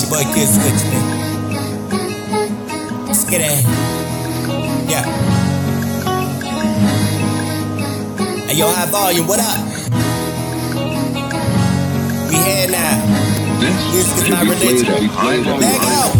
boy Kid Switch, man. Let's get it. Yeah. Hey, yo, high volume, what up? We here now. This is my religion. Back out.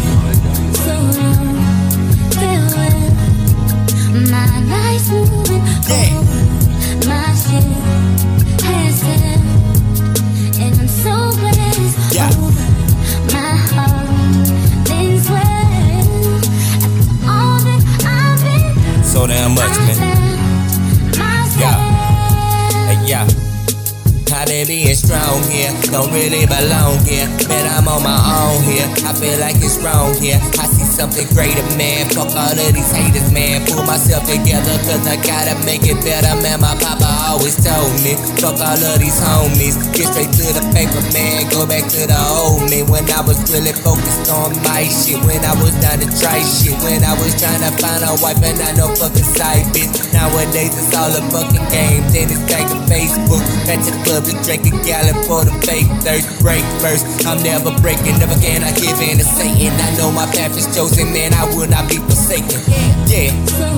My life's moving Yeah. my shit has said, and I'm so glad it's Yeah. over. My heart been swelled after all that I've been So damn much, man. Yeah. Hey, yeah. I've been being strong here, don't really belong here. Man, I'm on my own here, I feel like it's wrong here. I see something greater, man, fuck all of these haters, man. Pull myself together, cause I gotta make it better, man. My papa always told me, fuck all of these homies. Get straight to the paper, man, go back to the old me. When I was really focused on my shit, when I was down to try shit, when I was trying to find a wife and I no fucking side bitch. Nowadays it's all a fucking game, then it's back to Facebook, back to the club to drink a gallon for the fake thirst. Break first, I'm never breaking, never can I give in to Satan. I know my path is chosen, man, I will not be forsaken. Yeah,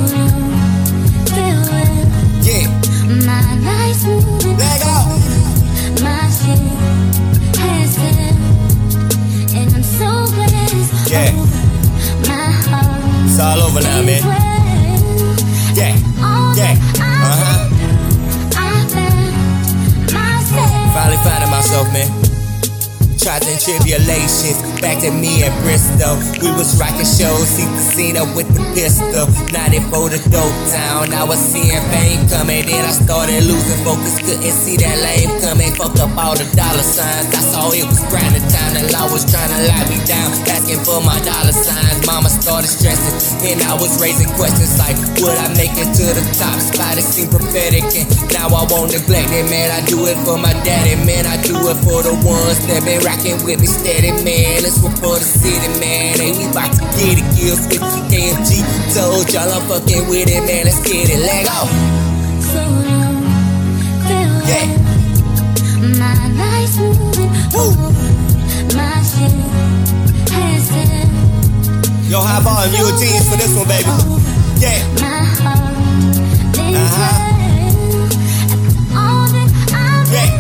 yeah. My life's moving Leg out. my shit has said, and I'm so glad it's Yeah. over. My heart It's all over now, man. Yeah, yeah. Finally finding myself, man. Trials and tribulations, back to me at Bristol. We was rocking shows, see Casino with the pistol. 94 the dope town, I was seeing pain coming. Then I started losing focus, couldn't see that lane coming. Fuck up all the dollar signs, I saw it was grinding time. The law was trying to lock me down, asking for my dollar signs. Mama started stressing, and I was raising questions like, would I make it to the top spot? It seemed prophetic, and now I won't neglect it, man. I do it for my daddy, man. I do it for the ones that been rocking with me steady, man. Let's work for the city, man. Hey, we bout to get it, Kill Switch, KMG. Told y'all I'm fucking with it, man. Let's get it, leg off. Yeah. My life's moving over. My shit has said, Yo, high volume, you a genius for this one, baby. Yeah. my heart been swelled after all that I've Yeah.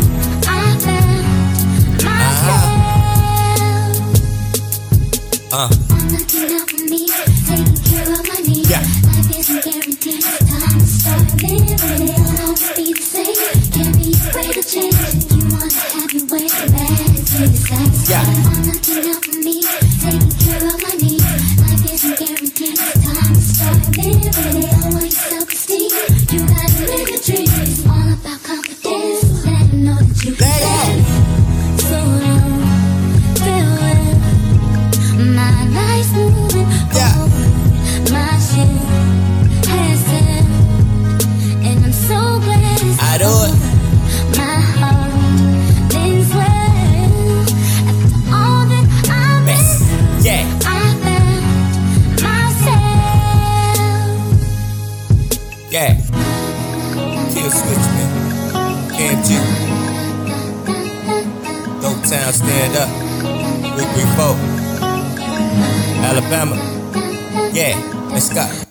looking out for me, taking care of my needs. Yeah. Life isn't guaranteed. Time to start living. It won't always be the same. Can't be afraid to change. You want to have your way, bad till you're satisfied. Yeah. Looking out for me, taking care of my needs. Life isn't guaranteed. Time to start living. It always self-esteem. You gotta live your dreams. It's all about confidence. Let them know that you can stand. So farewell. My life's moving Yeah. over. My shit has said, and I'm so glad it's I do it. over. My heart been swelled after all that I've Mess. been. Yeah. I found myself. Yeah. Kill Switch, man. KMG. Dope Town, stand up. 334. Alabama. Yeah. Let's go.